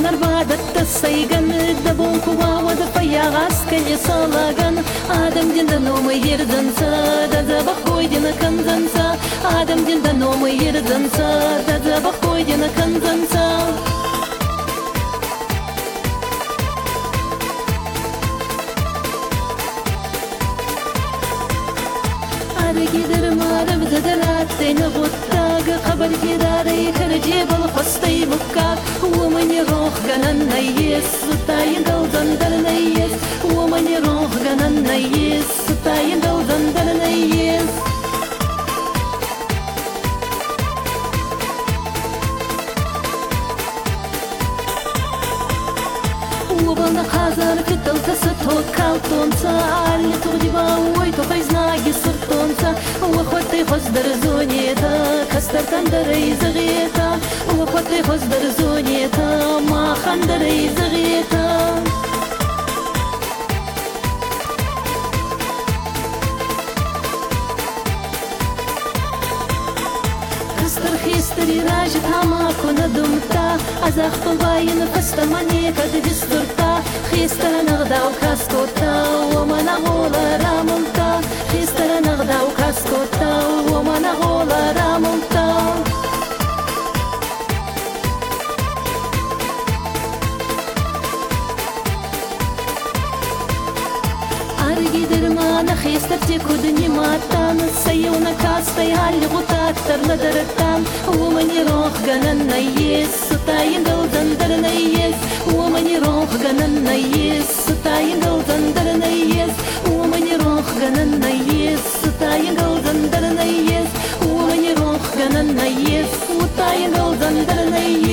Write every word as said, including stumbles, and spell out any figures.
arbadat saygan da bon kuwa wada fayagas kanya salagan adam dinda no mai yirdansa da da bakoy dina kanzansa adam dinda no mai yirdansa da da bakoy dina kanzansa gider marab zadalat tayna gutag khabar gidare karje bal khastay mukka ومن يروح جنان نيس تاين دو زندر نيس ومن يروح جنان نيس تاين دو زندر نيس وبنا خازر كتل تستو كالتونسا اللي تغجبا ويتو فيزنا قصرتونسا وخوتي خزدر زونيتا كستر تندري زغيتا وخوتي خزدر زونيتا ما خندري زغيتا خيستري راجتها ما كنا دمتا أزاخت باين فاستماني قد جسترتا خيستر نغدا وكاسكوتا وما نغول راممتا خيستر نغدا وكاسكوتا وما نغول راممتا درمان خيسترتي كودني ماتان سيونا كاستي هالي غطات ترنا درتان ومن يروح جنان نيس ستاين دو زندر نيس ومن يروح جنان نيس ستاين دو زندر نيس ومن يروح جنان نيس ستاين دو زندر نيس ومن يروح جنان نيس وتاين دو زندر نيس